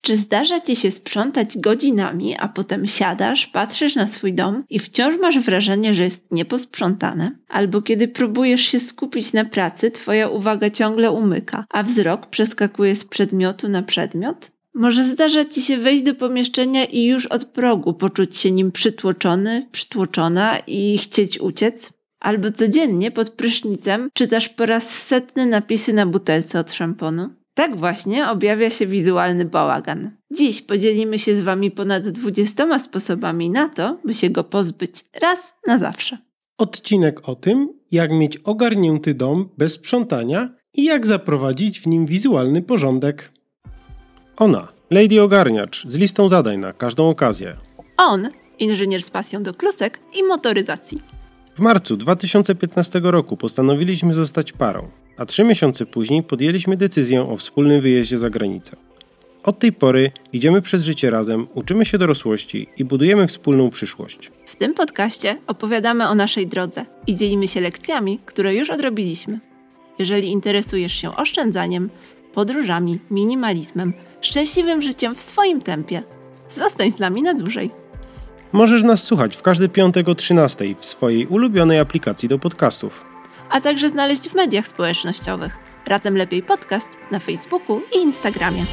Czy zdarza Ci się sprzątać godzinami, a potem siadasz, patrzysz na swój dom i wciąż masz wrażenie, że jest nieposprzątane? Albo kiedy próbujesz się skupić na pracy, Twoja uwaga ciągle umyka, a wzrok przeskakuje z przedmiotu na przedmiot? Może zdarza Ci się wejść do pomieszczenia i już od progu poczuć się nim przytłoczony, przytłoczona i chcieć uciec? Albo codziennie pod prysznicem czytasz po raz setny napisy na butelce od szamponu? Tak właśnie objawia się wizualny bałagan. Dziś podzielimy się z Wami ponad 20 sposobami na to, by się go pozbyć raz na zawsze. Odcinek o tym, jak mieć ogarnięty dom bez sprzątania i jak zaprowadzić w nim wizualny porządek. Ona, Lady Ogarniacz, z listą zadań na każdą okazję. On, inżynier z pasją do klusek i motoryzacji. W marcu 2015 roku postanowiliśmy zostać parą, a 3 miesiące później podjęliśmy decyzję o wspólnym wyjeździe za granicę. Od tej pory idziemy przez życie razem, uczymy się dorosłości i budujemy wspólną przyszłość. W tym podcaście opowiadamy o naszej drodze i dzielimy się lekcjami, które już odrobiliśmy. Jeżeli interesujesz się oszczędzaniem, podróżami, minimalizmem, szczęśliwym życiem w swoim tempie, zostań z nami na dłużej. Możesz nas słuchać w każdy piątek o 13:00 w swojej ulubionej aplikacji do podcastów. A także znaleźć w mediach społecznościowych. Razem Lepiej Podcast na Facebooku i Instagramie.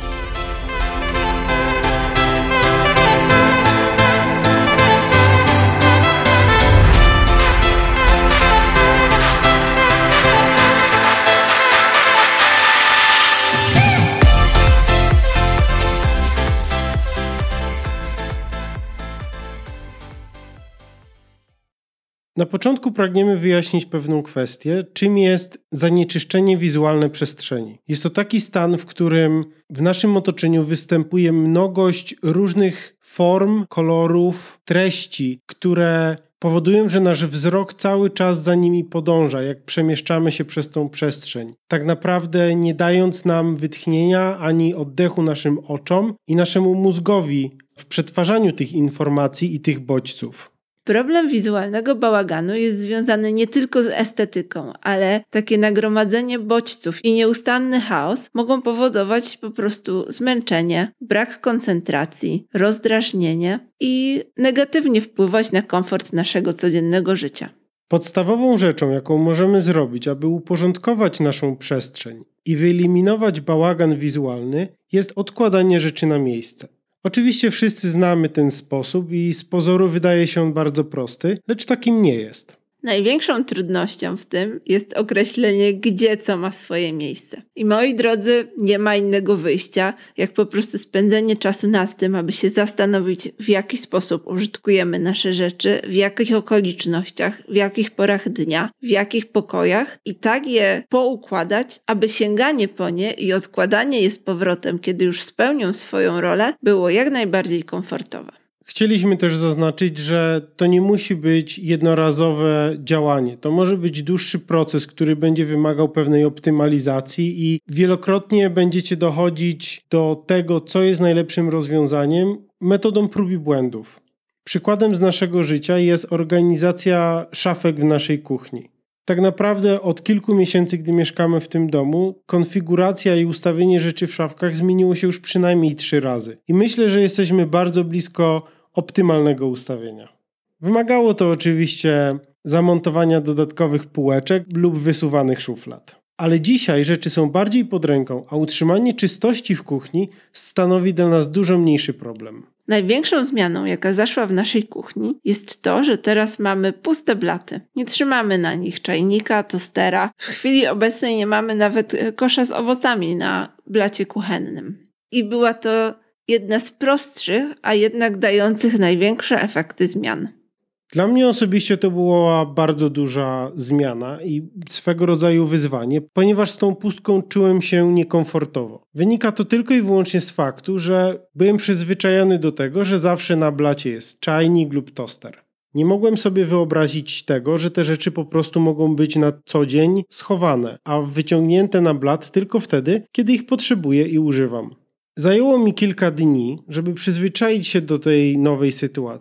Na początku pragniemy wyjaśnić pewną kwestię, czym jest zanieczyszczenie wizualne przestrzeni. Jest to taki stan, w którym w naszym otoczeniu występuje mnogość różnych form, kolorów, treści, które powodują, że nasz wzrok cały czas za nimi podąża, jak przemieszczamy się przez tą przestrzeń. Tak naprawdę nie dając nam wytchnienia ani oddechu naszym oczom i naszemu mózgowi w przetwarzaniu tych informacji i tych bodźców. Problem wizualnego bałaganu jest związany nie tylko z estetyką, ale takie nagromadzenie bodźców i nieustanny chaos mogą powodować po prostu zmęczenie, brak koncentracji, rozdrażnienie i negatywnie wpływać na komfort naszego codziennego życia. Podstawową rzeczą, jaką możemy zrobić, aby uporządkować naszą przestrzeń i wyeliminować bałagan wizualny, jest odkładanie rzeczy na miejsce. Oczywiście wszyscy znamy ten sposób i z pozoru wydaje się on bardzo prosty, lecz takim nie jest. Największą trudnością w tym jest określenie, gdzie co ma swoje miejsce. I moi drodzy, nie ma innego wyjścia, jak po prostu spędzenie czasu nad tym, aby się zastanowić, w jaki sposób użytkujemy nasze rzeczy, w jakich okolicznościach, w jakich porach dnia, w jakich pokojach i tak je poukładać, aby sięganie po nie i odkładanie je z powrotem, kiedy już spełnią swoją rolę, było jak najbardziej komfortowe. Chcieliśmy też zaznaczyć, że to nie musi być jednorazowe działanie. To może być dłuższy proces, który będzie wymagał pewnej optymalizacji i wielokrotnie będziecie dochodzić do tego, co jest najlepszym rozwiązaniem metodą prób i błędów. Przykładem z naszego życia jest organizacja szafek w naszej kuchni. Tak naprawdę od kilku miesięcy, gdy mieszkamy w tym domu, konfiguracja i ustawienie rzeczy w szafkach zmieniło się już przynajmniej 3 razy. I myślę, że jesteśmy bardzo blisko optymalnego ustawienia. Wymagało to oczywiście zamontowania dodatkowych półeczek lub wysuwanych szuflad. Ale dzisiaj rzeczy są bardziej pod ręką, a utrzymanie czystości w kuchni stanowi dla nas dużo mniejszy problem. Największą zmianą, jaka zaszła w naszej kuchni, jest to, że teraz mamy puste blaty. Nie trzymamy na nich czajnika, tostera. W chwili obecnej nie mamy nawet kosza z owocami na blacie kuchennym. I była to jedna z prostszych, a jednak dających największe efekty zmian. Dla mnie osobiście to była bardzo duża zmiana i swego rodzaju wyzwanie, ponieważ z tą pustką czułem się niekomfortowo. Wynika to tylko i wyłącznie z faktu, że byłem przyzwyczajony do tego, że zawsze na blacie jest czajnik lub toster. Nie mogłem sobie wyobrazić tego, że te rzeczy po prostu mogą być na co dzień schowane, a wyciągnięte na blat tylko wtedy, kiedy ich potrzebuję i używam. Zajęło mi kilka dni, żeby przyzwyczaić się do tej nowej sytuacji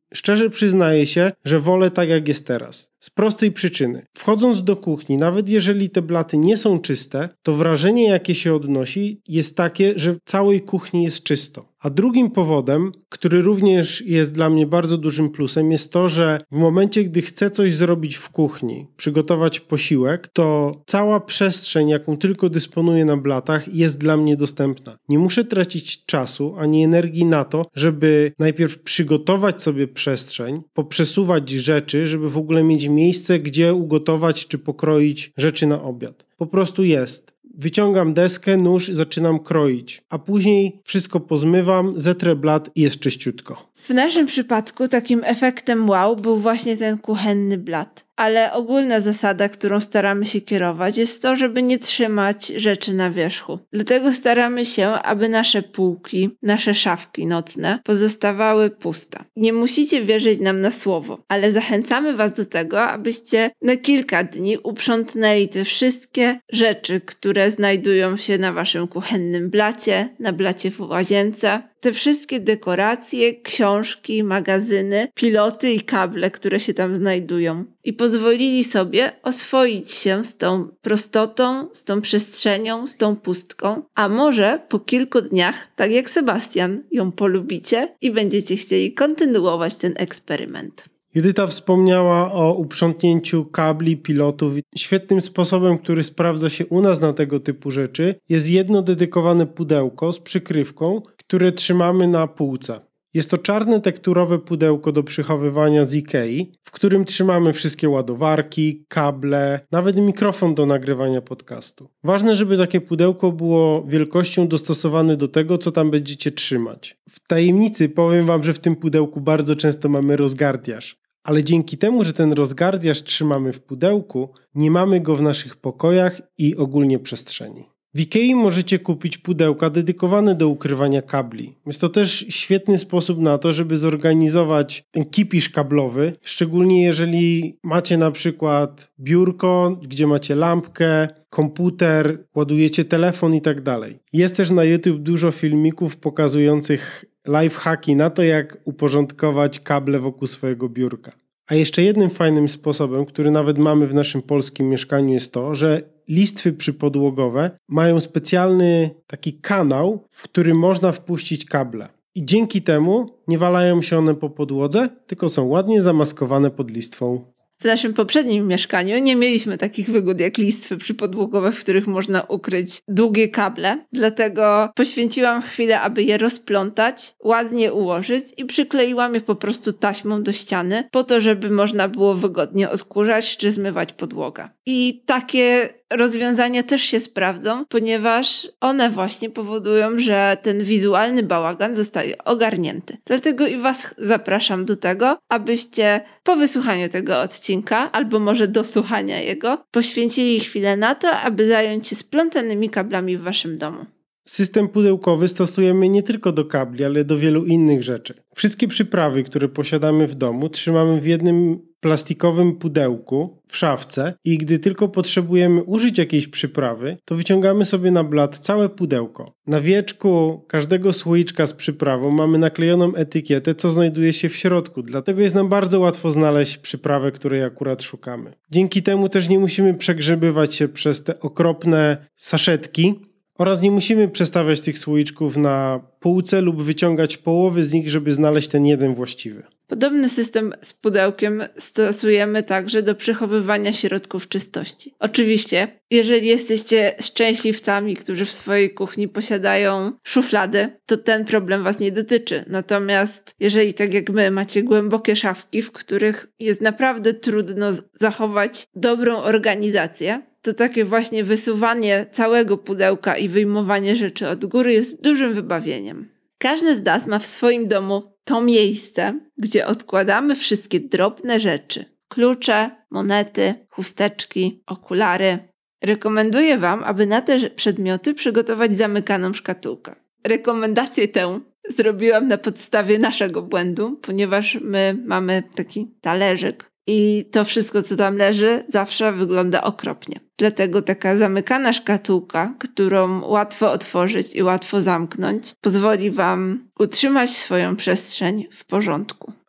szczerze przyznaję się, że wolę tak jak jest teraz. Z prostej przyczyny. Wchodząc do kuchni, nawet jeżeli te blaty nie są czyste, to wrażenie jakie się odnosi jest takie, że w całej kuchni jest czysto. A drugim powodem, który również jest dla mnie bardzo dużym plusem, jest to, że w momencie, gdy chcę coś zrobić w kuchni, przygotować posiłek, to cała przestrzeń, jaką tylko dysponuję na blatach, jest dla mnie dostępna. Nie muszę tracić czasu ani energii na to, żeby najpierw przygotować sobie przestrzeń, poprzesuwać rzeczy, żeby w ogóle mieć miejsce, gdzie ugotować czy pokroić rzeczy na obiad. Po prostu jest. Wyciągam deskę, nóż, zaczynam kroić, a później wszystko pozmywam, zetrę blat i jest czyściutko. W naszym przypadku takim efektem wow był właśnie ten kuchenny blat. Ale ogólna zasada, którą staramy się kierować, jest to, żeby nie trzymać rzeczy na wierzchu. Dlatego staramy się, aby nasze półki, nasze szafki nocne pozostawały puste. Nie musicie wierzyć nam na słowo, ale zachęcamy Was do tego, abyście na kilka dni uprzątnęli te wszystkie rzeczy, które znajdują się na Waszym kuchennym blacie, na blacie w łazience. Te wszystkie dekoracje, książki, magazyny, piloty i kable, które się tam znajdują. I pozwolili sobie oswoić się z tą prostotą, z tą przestrzenią, z tą pustką. A może po kilku dniach, tak jak Sebastian, ją polubicie i będziecie chcieli kontynuować ten eksperyment. Judyta wspomniała o uprzątnięciu kabli, pilotów. Świetnym sposobem, który sprawdza się u nas na tego typu rzeczy, jest jedno dedykowane pudełko z przykrywką, które trzymamy na półce. Jest to czarne tekturowe pudełko do przechowywania z Ikei, w którym trzymamy wszystkie ładowarki, kable, nawet mikrofon do nagrywania podcastu. Ważne, żeby takie pudełko było wielkością dostosowane do tego, co tam będziecie trzymać. W tajemnicy powiem Wam, że w tym pudełku bardzo często mamy rozgardiaż. Ale dzięki temu, że ten rozgardiaż trzymamy w pudełku, nie mamy go w naszych pokojach i ogólnie przestrzeni. W Ikei możecie kupić pudełka dedykowane do ukrywania kabli. Jest to też świetny sposób na to, żeby zorganizować ten kipisz kablowy, szczególnie jeżeli macie na przykład biurko, gdzie macie lampkę, komputer, ładujecie telefon i tak dalej. Jest też na YouTube dużo filmików pokazujących lifehacki na to, jak uporządkować kable wokół swojego biurka. A jeszcze jednym fajnym sposobem, który nawet mamy w naszym polskim mieszkaniu, jest to, że listwy przypodłogowe mają specjalny taki kanał, w którym można wpuścić kable. I dzięki temu nie walają się one po podłodze, tylko są ładnie zamaskowane pod listwą. W naszym poprzednim mieszkaniu nie mieliśmy takich wygód jak listwy przypodłogowe, w których można ukryć długie kable. Dlatego poświęciłam chwilę, aby je rozplątać, ładnie ułożyć i przykleiłam je po prostu taśmą do ściany, po to, żeby można było wygodnie odkurzać czy zmywać podłogę. I takie rozwiązania też się sprawdzą, ponieważ one właśnie powodują, że ten wizualny bałagan zostaje ogarnięty. Dlatego i Was zapraszam do tego, abyście po wysłuchaniu tego odcinka, albo może do słuchania jego, poświęcili chwilę na to, aby zająć się splątanymi kablami w Waszym domu. System pudełkowy stosujemy nie tylko do kabli, ale do wielu innych rzeczy. Wszystkie przyprawy, które posiadamy w domu, trzymamy w jednym plastikowym pudełku w szafce i gdy tylko potrzebujemy użyć jakiejś przyprawy, to wyciągamy sobie na blat całe pudełko. Na wieczku każdego słoiczka z przyprawą mamy naklejoną etykietę, co znajduje się w środku, dlatego jest nam bardzo łatwo znaleźć przyprawę, której akurat szukamy. Dzięki temu też nie musimy przegrzebywać się przez te okropne saszetki, oraz nie musimy przestawiać tych słoiczków na półce lub wyciągać połowy z nich, żeby znaleźć ten jeden właściwy. Podobny system z pudełkiem stosujemy także do przechowywania środków czystości. Oczywiście, jeżeli jesteście szczęśliwcami, którzy w swojej kuchni posiadają szuflady, to ten problem Was nie dotyczy. Natomiast jeżeli tak jak my macie głębokie szafki, w których jest naprawdę trudno zachować dobrą organizację, to takie właśnie wysuwanie całego pudełka i wyjmowanie rzeczy od góry jest dużym wybawieniem. Każdy z nas ma w swoim domu to miejsce, gdzie odkładamy wszystkie drobne rzeczy. Klucze, monety, chusteczki, okulary. Rekomenduję Wam, aby na te przedmioty przygotować zamykaną szkatułkę. Rekomendację tę zrobiłam na podstawie naszego błędu, ponieważ my mamy taki talerzyk i to wszystko, co tam leży, zawsze wygląda okropnie. Dlatego taka zamykana szkatułka, którą łatwo otworzyć i łatwo zamknąć, pozwoli Wam utrzymać swoją przestrzeń w porządku.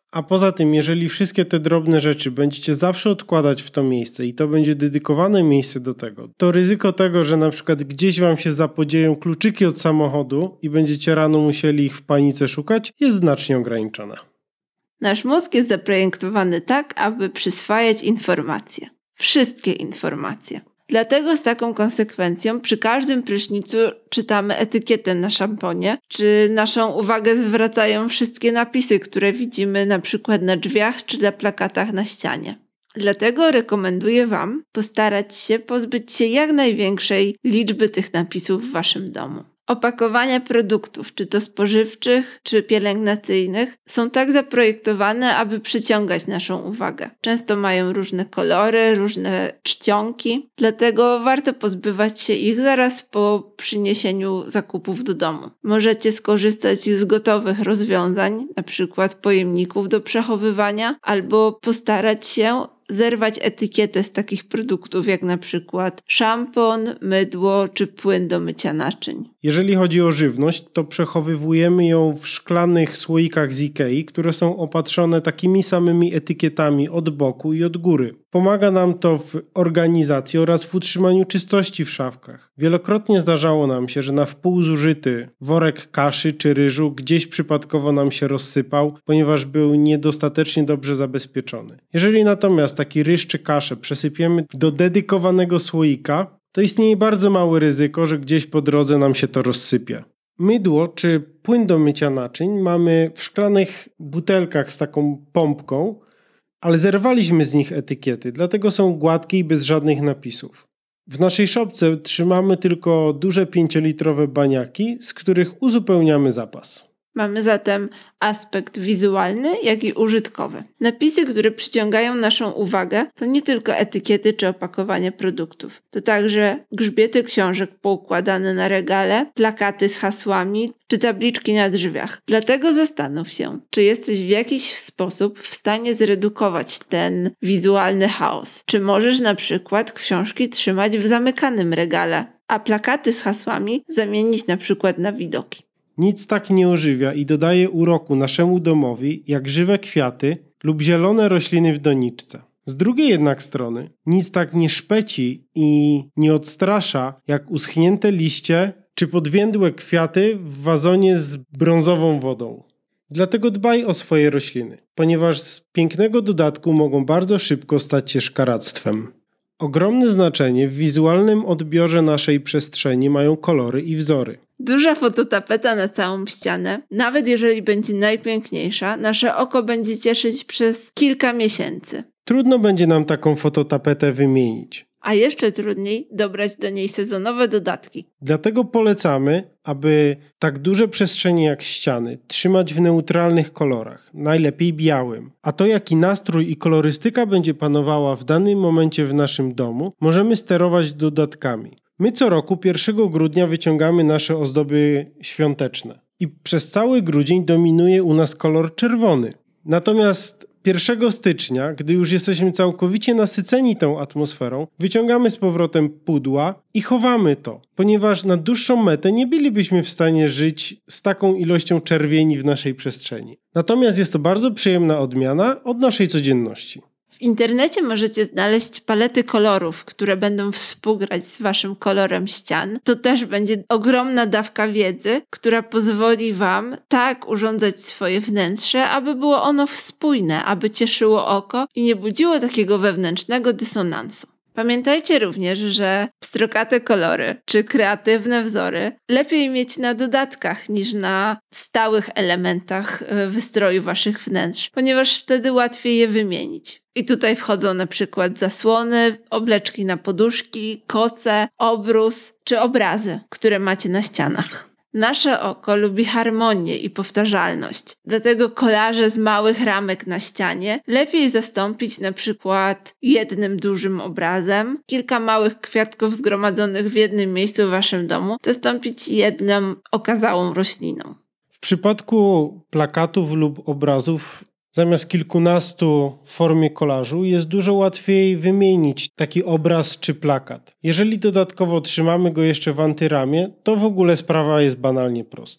A poza tym, jeżeli wszystkie te drobne rzeczy będziecie zawsze odkładać w to miejsce i to będzie dedykowane miejsce do tego, to ryzyko tego, że na przykład gdzieś wam się zapodzieją kluczyki od samochodu i będziecie rano musieli ich w panice szukać, jest znacznie ograniczone. Nasz mózg jest zaprojektowany tak, aby przyswajać informacje. Wszystkie informacje. Dlatego z taką konsekwencją przy każdym prysznicu czytamy etykietę na szamponie, czy naszą uwagę zwracają wszystkie napisy, które widzimy na przykład na drzwiach czy na plakatach na ścianie. Dlatego rekomenduję Wam postarać się pozbyć się jak największej liczby tych napisów w Waszym domu. Opakowania produktów, czy to spożywczych, czy pielęgnacyjnych, są tak zaprojektowane, aby przyciągać naszą uwagę. Często mają różne kolory, różne czcionki, dlatego warto pozbywać się ich zaraz po przyniesieniu zakupów do domu. Możecie skorzystać z gotowych rozwiązań, na przykład pojemników do przechowywania, albo postarać się zerwać etykietę z takich produktów jak na przykład szampon, mydło czy płyn do mycia naczyń. Jeżeli chodzi o żywność, to przechowywujemy ją w szklanych słoikach z Ikei, które są opatrzone takimi samymi etykietami od boku i od góry. Pomaga nam to w organizacji oraz w utrzymaniu czystości w szafkach. Wielokrotnie zdarzało nam się, że na wpół zużyty worek kaszy czy ryżu gdzieś przypadkowo nam się rozsypał, ponieważ był niedostatecznie dobrze zabezpieczony. Jeżeli natomiast taki ryż czy kaszę przesypiemy do dedykowanego słoika, to istnieje bardzo małe ryzyko, że gdzieś po drodze nam się to rozsypie. Mydło czy płyn do mycia naczyń mamy w szklanych butelkach z taką pompką, ale zerwaliśmy z nich etykiety, dlatego są gładkie i bez żadnych napisów. W naszej szopce trzymamy tylko duże 5-litrowe baniaki, z których uzupełniamy zapas. Mamy zatem aspekt wizualny, jak i użytkowy. Napisy, które przyciągają naszą uwagę, to nie tylko etykiety czy opakowanie produktów. To także grzbiety książek poukładane na regale, plakaty z hasłami czy tabliczki na drzwiach. Dlatego zastanów się, czy jesteś w jakiś sposób w stanie zredukować ten wizualny chaos. Czy możesz na przykład książki trzymać w zamykanym regale, a plakaty z hasłami zamienić na przykład na widoki. Nic tak nie ożywia i dodaje uroku naszemu domowi jak żywe kwiaty lub zielone rośliny w doniczce. Z drugiej jednak strony nic tak nie szpeci i nie odstrasza jak uschnięte liście czy podwiędłe kwiaty w wazonie z brązową wodą. Dlatego dbaj o swoje rośliny, ponieważ z pięknego dodatku mogą bardzo szybko stać się szkaractwem. Ogromne znaczenie w wizualnym odbiorze naszej przestrzeni mają kolory i wzory. Duża fototapeta na całą ścianę, nawet jeżeli będzie najpiękniejsza, nasze oko będzie cieszyć przez kilka miesięcy. Trudno będzie nam taką fototapetę wymienić. A jeszcze trudniej dobrać do niej sezonowe dodatki. Dlatego polecamy, aby tak duże przestrzenie jak ściany trzymać w neutralnych kolorach, najlepiej białym. A to, jaki nastrój i kolorystyka będzie panowała w danym momencie w naszym domu, możemy sterować dodatkami. My co roku 1 grudnia wyciągamy nasze ozdoby świąteczne i przez cały grudzień dominuje u nas kolor czerwony. Natomiast 1 stycznia, gdy już jesteśmy całkowicie nasyceni tą atmosferą, wyciągamy z powrotem pudła i chowamy to, ponieważ na dłuższą metę nie bylibyśmy w stanie żyć z taką ilością czerwieni w naszej przestrzeni. Natomiast jest to bardzo przyjemna odmiana od naszej codzienności. W internecie możecie znaleźć palety kolorów, które będą współgrać z waszym kolorem ścian. To też będzie ogromna dawka wiedzy, która pozwoli wam tak urządzać swoje wnętrze, aby było ono spójne, aby cieszyło oko i nie budziło takiego wewnętrznego dysonansu. Pamiętajcie również, że pstrokate kolory czy kreatywne wzory lepiej mieć na dodatkach niż na stałych elementach wystroju waszych wnętrz, ponieważ wtedy łatwiej je wymienić. I tutaj wchodzą na przykład zasłony, obleczki na poduszki, koce, obrus czy obrazy, które macie na ścianach. Nasze oko lubi harmonię i powtarzalność, dlatego kolaże z małych ramek na ścianie lepiej zastąpić na przykład jednym dużym obrazem, kilka małych kwiatków zgromadzonych w jednym miejscu w waszym domu zastąpić jedną okazałą rośliną. W przypadku plakatów lub obrazów zamiast kilkunastu w formie kolażu jest dużo łatwiej wymienić taki obraz czy plakat. Jeżeli dodatkowo trzymamy go jeszcze w antyramie, to w ogóle sprawa jest banalnie prosta.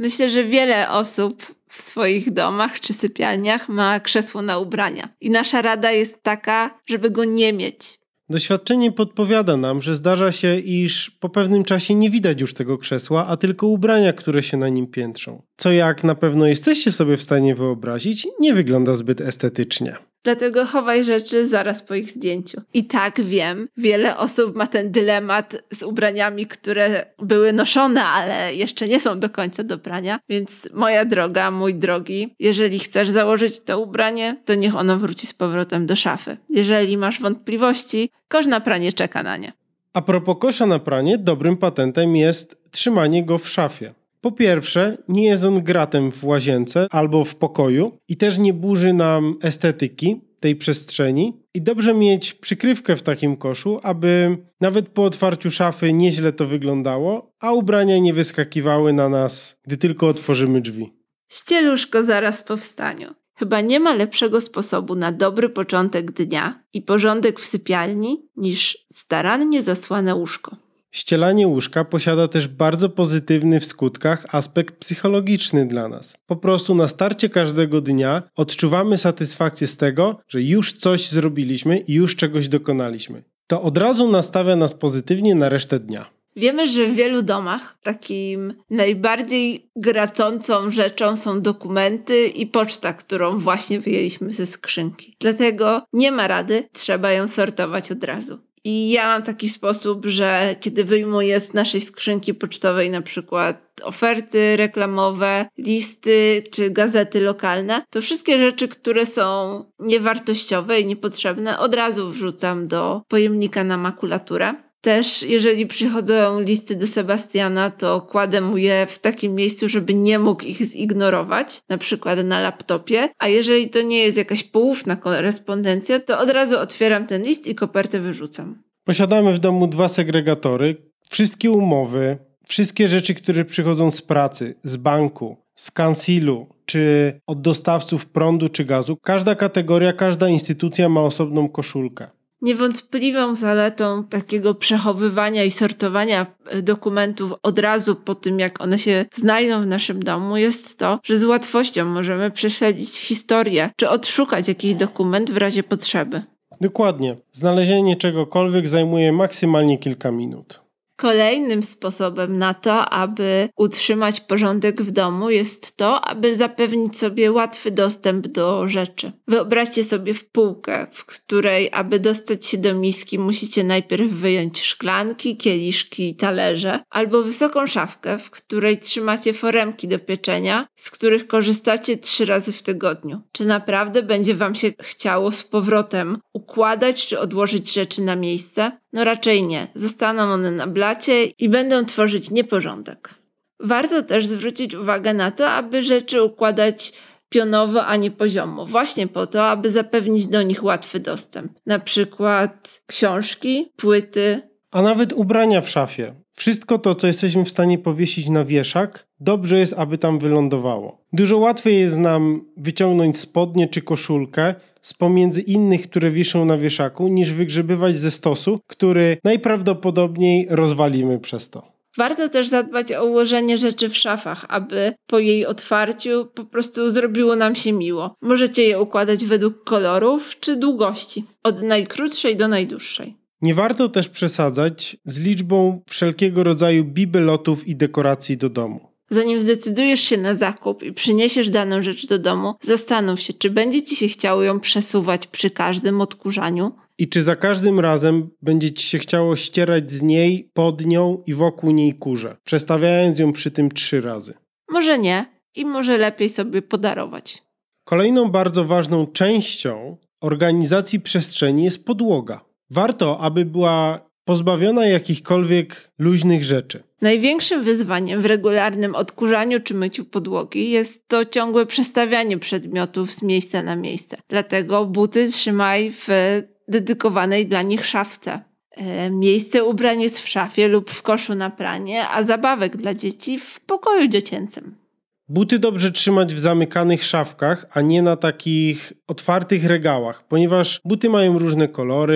Myślę, że wiele osób w swoich domach czy sypialniach ma krzesło na ubrania. I nasza rada jest taka, żeby go nie mieć. Doświadczenie podpowiada nam, że zdarza się, iż po pewnym czasie nie widać już tego krzesła, a tylko ubrania, które się na nim piętrzą. Co, jak na pewno jesteście sobie w stanie wyobrazić, nie wygląda zbyt estetycznie. Dlatego chowaj rzeczy zaraz po ich zdjęciu. I tak wiem, wiele osób ma ten dylemat z ubraniami, które były noszone, ale jeszcze nie są do końca do prania. Więc moja droga, mój drogi, jeżeli chcesz założyć to ubranie, to niech ono wróci z powrotem do szafy. Jeżeli masz wątpliwości, kosz na pranie czeka na nie. A propos kosza na pranie, dobrym patentem jest trzymanie go w szafie. Po pierwsze, nie jest on gratem w łazience albo w pokoju i też nie burzy nam estetyki tej przestrzeni. I dobrze mieć przykrywkę w takim koszu, aby nawet po otwarciu szafy nieźle to wyglądało, a ubrania nie wyskakiwały na nas, gdy tylko otworzymy drzwi. Ścieluszko zaraz po wstaniu. Chyba nie ma lepszego sposobu na dobry początek dnia i porządek w sypialni niż starannie zasłane łóżko. Ścielanie łóżka posiada też bardzo pozytywny w skutkach aspekt psychologiczny dla nas. Po prostu na starcie każdego dnia odczuwamy satysfakcję z tego, że już coś zrobiliśmy i już czegoś dokonaliśmy. To od razu nastawia nas pozytywnie na resztę dnia. Wiemy, że w wielu domach takim najbardziej gracącą rzeczą są dokumenty i poczta, którą właśnie wyjęliśmy ze skrzynki. Dlatego nie ma rady, trzeba ją sortować od razu. I ja mam taki sposób, że kiedy wyjmuję z naszej skrzynki pocztowej na przykład oferty reklamowe, listy czy gazety lokalne, to wszystkie rzeczy, które są niewartościowe i niepotrzebne, od razu wrzucam do pojemnika na makulaturę. Też jeżeli przychodzą listy do Sebastiana, to kładę mu je w takim miejscu, żeby nie mógł ich zignorować, na przykład na laptopie, a jeżeli to nie jest jakaś poufna korespondencja, to od razu otwieram ten list i kopertę wyrzucam. Posiadamy w domu 2 segregatory, wszystkie umowy, wszystkie rzeczy, które przychodzą z pracy, z banku, z kansilu, czy od dostawców prądu czy gazu. Każda kategoria, każda instytucja ma osobną koszulkę. Niewątpliwą zaletą takiego przechowywania i sortowania dokumentów od razu po tym, jak one się znajdą w naszym domu, jest to, że z łatwością możemy prześledzić historię czy odszukać jakiś dokument w razie potrzeby. Dokładnie. Znalezienie czegokolwiek zajmuje maksymalnie kilka minut. Kolejnym sposobem na to, aby utrzymać porządek w domu, jest to, aby zapewnić sobie łatwy dostęp do rzeczy. Wyobraźcie sobie półkę, w której, aby dostać się do miski, musicie najpierw wyjąć szklanki, kieliszki i talerze, albo wysoką szafkę, w której trzymacie foremki do pieczenia, z których korzystacie 3 razy w tygodniu. Czy naprawdę będzie wam się chciało z powrotem układać czy odłożyć rzeczy na miejsce? No raczej nie. Zostaną one na blacie i będą tworzyć nieporządek. Warto też zwrócić uwagę na to, aby rzeczy układać pionowo, a nie poziomo. Właśnie po to, aby zapewnić do nich łatwy dostęp. Na przykład książki, płyty. A nawet ubrania w szafie. Wszystko to, co jesteśmy w stanie powiesić na wieszak, dobrze jest, aby tam wylądowało. Dużo łatwiej jest nam wyciągnąć spodnie czy koszulkę z pomiędzy innych, które wiszą na wieszaku, niż wygrzebywać ze stosu, który najprawdopodobniej rozwalimy przez to. Warto też zadbać o ułożenie rzeczy w szafach, aby po jej otwarciu po prostu zrobiło nam się miło. Możecie je układać według kolorów czy długości, od najkrótszej do najdłuższej. Nie warto też przesadzać z liczbą wszelkiego rodzaju bibelotów i dekoracji do domu. Zanim zdecydujesz się na zakup i przyniesiesz daną rzecz do domu, zastanów się, czy będzie ci się chciało ją przesuwać przy każdym odkurzaniu. I czy za każdym razem będzie ci się chciało ścierać z niej, pod nią i wokół niej kurze, przestawiając ją przy tym 3 razy. Może nie i może lepiej sobie podarować. Kolejną bardzo ważną częścią organizacji przestrzeni jest podłoga. Warto, aby była pozbawiona jakichkolwiek luźnych rzeczy. Największym wyzwaniem w regularnym odkurzaniu czy myciu podłogi jest to ciągłe przestawianie przedmiotów z miejsca na miejsce. Dlatego buty trzymaj w dedykowanej dla nich szafce. Miejsce ubrań jest w szafie lub w koszu na pranie, a zabawek dla dzieci w pokoju dziecięcym. Buty dobrze trzymać w zamykanych szafkach, a nie na takich otwartych regałach, ponieważ buty mają różne kolory,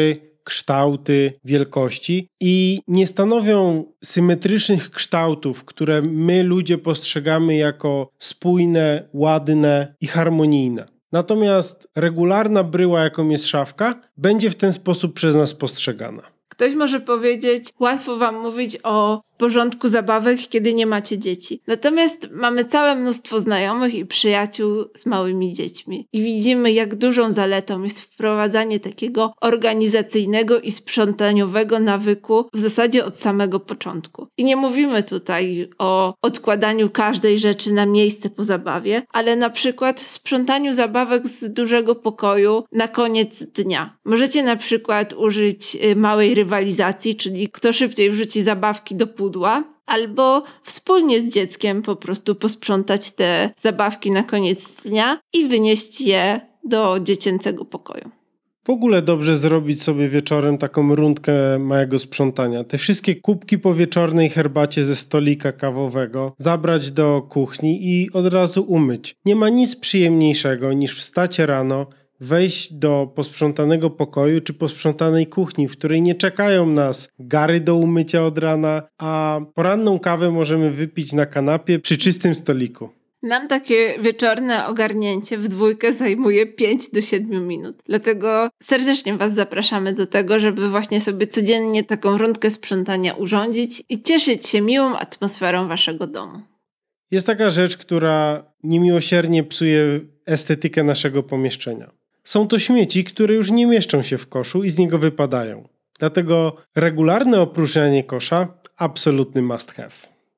kształty, wielkości i nie stanowią symetrycznych kształtów, które my ludzie postrzegamy jako spójne, ładne i harmonijne. Natomiast regularna bryła, jaką jest szafka, będzie w ten sposób przez nas postrzegana. Ktoś może powiedzieć, łatwo wam mówić o porządku zabawek, kiedy nie macie dzieci. Natomiast mamy całe mnóstwo znajomych i przyjaciół z małymi dziećmi. I widzimy, jak dużą zaletą jest wprowadzanie takiego organizacyjnego i sprzątaniowego nawyku w zasadzie od samego początku. I nie mówimy tutaj o odkładaniu każdej rzeczy na miejsce po zabawie, ale na przykład sprzątaniu zabawek z dużego pokoju na koniec dnia. Możecie na przykład użyć małej rywalizacji, czyli kto szybciej wrzuci zabawki do pudła, albo wspólnie z dzieckiem po prostu posprzątać te zabawki na koniec dnia i wynieść je do dziecięcego pokoju. W ogóle dobrze zrobić sobie wieczorem taką rundkę małego sprzątania. Te wszystkie kubki po wieczornej herbacie ze stolika kawowego zabrać do kuchni i od razu umyć. Nie ma nic przyjemniejszego niż wstać rano, wejść do posprzątanego pokoju czy posprzątanej kuchni, w której nie czekają nas gary do umycia od rana, a poranną kawę możemy wypić na kanapie przy czystym stoliku. Nam takie wieczorne ogarnięcie w dwójkę zajmuje 5 do 7 minut. Dlatego serdecznie was zapraszamy do tego, żeby właśnie sobie codziennie taką rundkę sprzątania urządzić i cieszyć się miłą atmosferą waszego domu. Jest taka rzecz, która niemiłosiernie psuje estetykę naszego pomieszczenia. Są to śmieci, które już nie mieszczą się w koszu i z niego wypadają. Dlatego regularne opróżnianie kosza absolutny must have.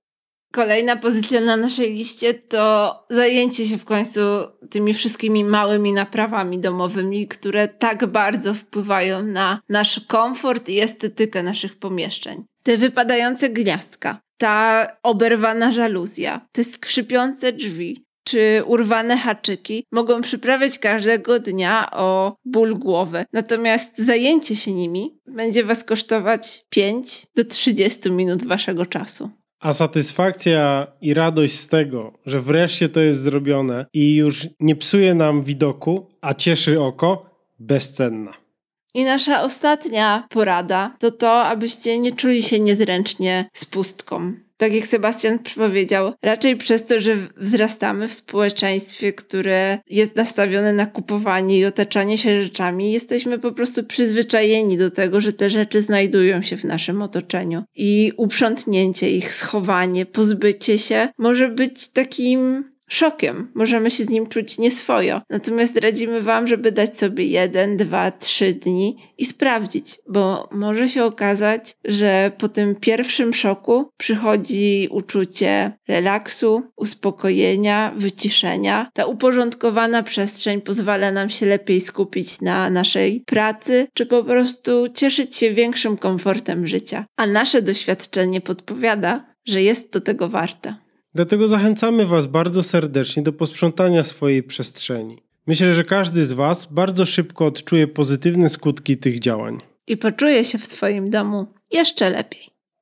Kolejna pozycja na naszej liście to zajęcie się w końcu tymi wszystkimi małymi naprawami domowymi, które tak bardzo wpływają na nasz komfort i estetykę naszych pomieszczeń. Te wypadające gniazdka, ta oberwana żaluzja, te skrzypiące drzwi czy urwane haczyki mogą przyprawiać każdego dnia o ból głowy. Natomiast zajęcie się nimi będzie was kosztować 5 do 30 minut waszego czasu. A satysfakcja i radość z tego, że wreszcie to jest zrobione i już nie psuje nam widoku, a cieszy oko, bezcenna. I nasza ostatnia porada to to, abyście nie czuli się niezręcznie z pustką. Tak jak Sebastian powiedział, raczej przez to, że wzrastamy w społeczeństwie, które jest nastawione na kupowanie i otaczanie się rzeczami, jesteśmy po prostu przyzwyczajeni do tego, że te rzeczy znajdują się w naszym otoczeniu. I uprzątnięcie ich, schowanie, pozbycie się może być takim szokiem. Możemy się z nim czuć nieswojo. Natomiast radzimy wam, żeby dać sobie 1, 2, 3 dni i sprawdzić, bo może się okazać, że po tym pierwszym szoku przychodzi uczucie relaksu, uspokojenia, wyciszenia. Ta uporządkowana przestrzeń pozwala nam się lepiej skupić na naszej pracy, czy po prostu cieszyć się większym komfortem życia. A nasze doświadczenie podpowiada, że jest to tego warte. Dlatego zachęcamy was bardzo serdecznie do posprzątania swojej przestrzeni. Myślę, że każdy z was bardzo szybko odczuje pozytywne skutki tych działań. I poczuje się w swoim domu jeszcze lepiej.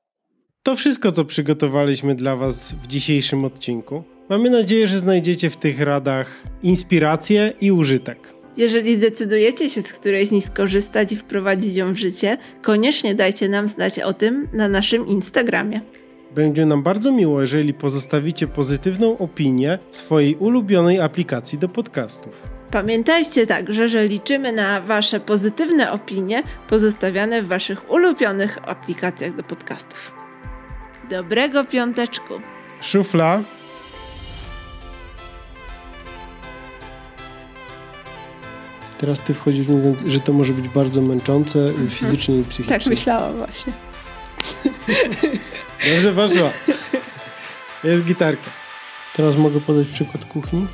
To wszystko, co przygotowaliśmy dla was w dzisiejszym odcinku. Mamy nadzieję, że znajdziecie w tych radach inspirację i użytek. Jeżeli zdecydujecie się z którejś z nich skorzystać i wprowadzić ją w życie, koniecznie dajcie nam znać o tym na naszym Instagramie. Będzie nam bardzo miło, jeżeli pozostawicie pozytywną opinię w swojej ulubionej aplikacji do podcastów. Pamiętajcie także, że liczymy na wasze pozytywne opinie pozostawiane w waszych ulubionych aplikacjach do podcastów. Dobrego piąteczku! Szufla. Teraz ty wchodzisz mówiąc, że to może być bardzo męczące fizycznie i psychicznie. Tak myślałam właśnie. Dobrze poszło. Jest gitarka. Teraz mogę podać przykład kuchni?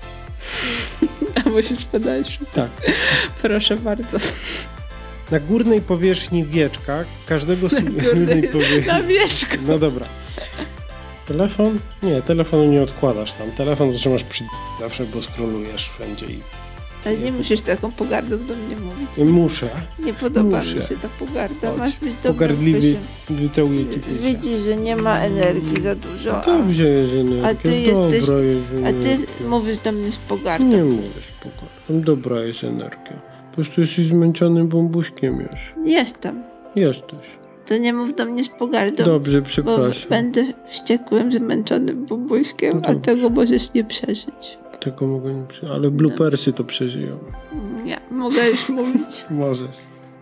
A musisz podać? Tak. Proszę bardzo. Na górnej powierzchni wieczka każdego górnej powierzchni. Na wieczku. No dobra. Telefon? Nie, telefonu nie odkładasz tam. Telefon trzymasz przy zawsze, bo scrollujesz wszędzie i... Ale nie musisz taką pogardą do mnie mówić. Muszę. Nie podoba mi się ta pogarda. Masz być dobrym pogardliwie wycałuję ci pysia. Widzisz, że nie ma energii za dużo. Dobrze jest energia. A ty jesteś... Dobra jest A energia. ty mówisz do mnie z pogardą. Nie mówisz z pogardą. Dobra jest energia. Po prostu jesteś zmęczonym bumbuśkiem już. Jestem. Jesteś. To nie mów do mnie z pogardą. Dobrze, Bo przepraszam. będę wściekłym, zmęczonym bumbuśkiem, No a dobrze. tego możesz nie przeżyć. Tego mogę nie przeżyć. Ale bloopersy to przeżyją. Nie, mogę już mówić. Możesz.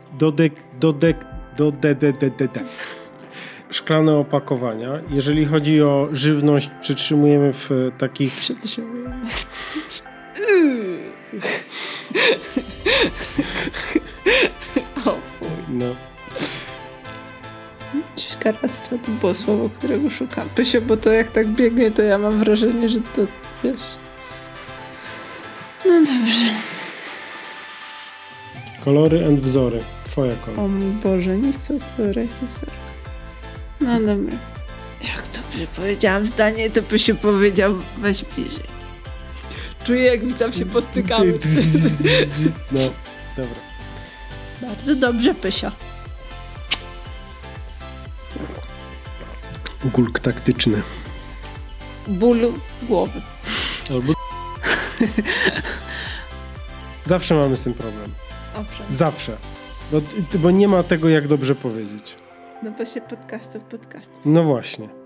Szklane opakowania. Jeżeli chodzi o żywność, przetrzymujemy w takich... Przetrzymujemy. O fuj. No. Karactwo to było słowo, którego szukam. Pysio, bo to jak tak biegnie, to ja mam wrażenie, że to wiesz... No dobrze. Kolory and wzory. Twoja kolej. O mój Boże, nie chcę odpowiadać. No dobra. Jak dobrze powiedziałam zdanie, to Pysiu powiedział, weź bliżej. Czuję, jak mi tam się postykamy. No, dobra. Bardzo dobrze, Pysio. Gulk taktyczny. Bólu głowy. Albo... Zawsze mamy z tym problem. Owszem. Zawsze. Bo nie ma tego, jak dobrze powiedzieć. No bo się podcastów. No właśnie.